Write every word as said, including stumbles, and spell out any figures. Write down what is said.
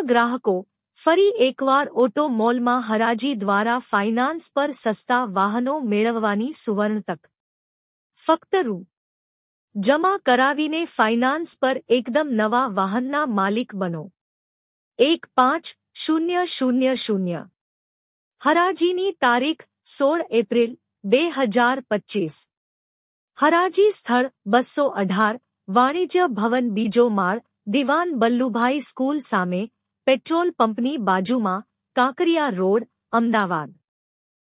નવા ગ્રાહકો ફરી એકવાર ઓટો મોલમાં હરાજી દ્વારા ફાઇનાન્સ પર સસ્તા વાહનો મેળવવાની સુવર્ણ તક. ફક્ત રૂ. જમા કરાવીને ફાઇનાન્સ પર એકદમ નવા વાહનના માલિક બનો. એક પાંચ શૂન્ય શૂન્ય શૂન્ય. હરાજીની તારીખ સોળ એપ્રિલ બે હજાર પચીસ. હરાજી સ્થળ બસો અઢાર વાણિજ્ય ભવન, બીજો માળ, દિવાન બલ્લુભાઈ સ્કૂલ સામે, પેટ્રોલ પંપની બાજુમાં, કાંકરિયા રોડ, અમદાવાદ.